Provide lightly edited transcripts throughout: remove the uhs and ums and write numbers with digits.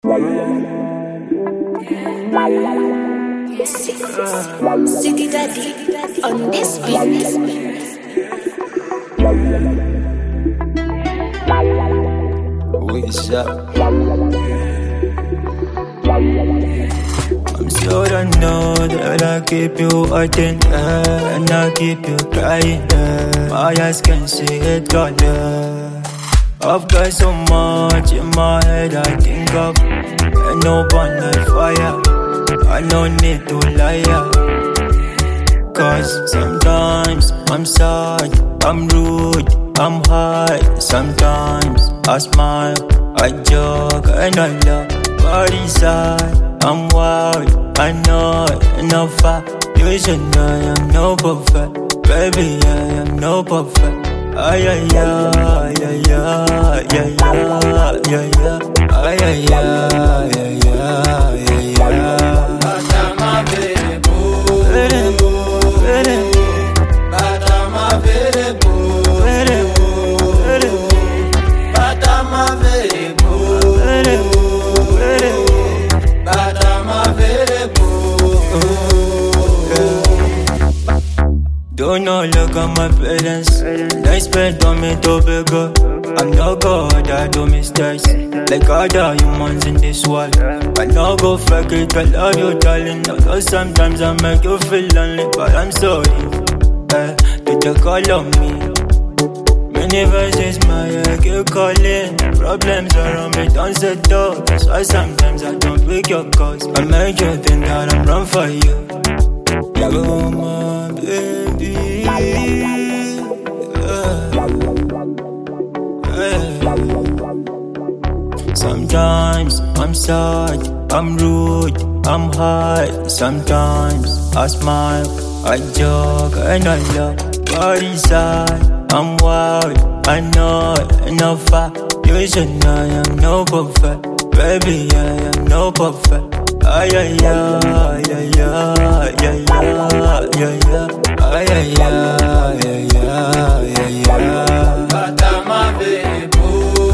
City Daddy on this beat. What's up? I'm sure I know that I keep you hurting, and I keep you crying. My eyes can see it, God. I've got so much in my head I think of, and no one like fire. I no need to lie, cause sometimes I'm sad, I'm rude, I'm high. Sometimes I smile, I joke, and I laugh. But inside, I'm wild, I know enough. You should know I am no perfect, baby, I am no perfect. Ay, ay, ay, ay, ay, ay, ay, ay, ay, ay, ay, ay, ay, ay, ay. Don't know, look at my parents. They spent on me to be good. I'm no God, I do mistakes like other humans in this world. I no go fake it, I love you, darling. Although sometimes I make you feel lonely, but I'm sorry. Did you call on me? Many verses, my head keep calling. Problems around me don't settle. That's why sometimes I don't pick your calls. I make you think that I'm wrong for you. You're my baby. Sometimes I'm sad, I'm rude, I'm high. Sometimes I smile, I joke, and I laugh. But inside, I'm wild, I know enough. You should know I am no perfect, baby, I am no perfect. Ay, ay, ay, ay, ay, ay, ay, ay, ay, ay, ay, ay, ay, ay. Batama verebo,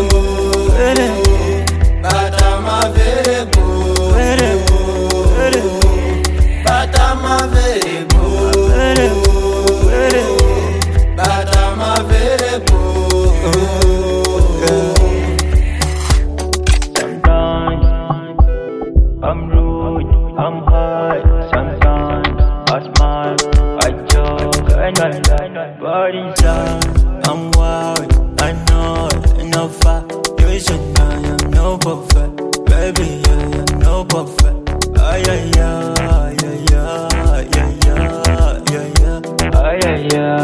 Batama verebo, Batama verebo, Batama verebo. I'm rude, I'm high. Sometimes I smile, I joke, and I lie. But inside, I'm wild, I know enough. You should know I am no perfect, baby, I am no perfect. Ay, ay, ay, ay, ay, ay, ay, ay, ay, ay, ay, ay.